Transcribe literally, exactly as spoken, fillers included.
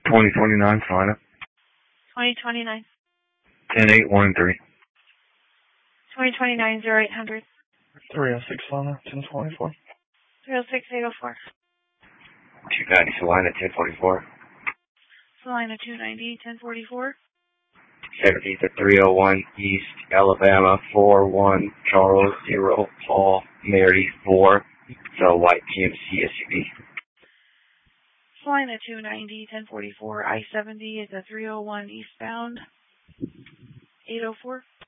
twenty twenty-nine, Salina. twenty twenty-nine. ten eight one three. twenty twenty-nine, zero eight hundred. three oh six, Salina, ten twenty-four. three oh six, eight oh four. two ninety, Salina, ten forty-four. Salina, two ninety, ten forty-four. seventy to three oh one East, Alabama, four one, Charles, zero, Paul, Mary, four. So white G M C S U V. Salina, two ninety, ten forty-four. I seventy is a three oh one eastbound. eight oh four.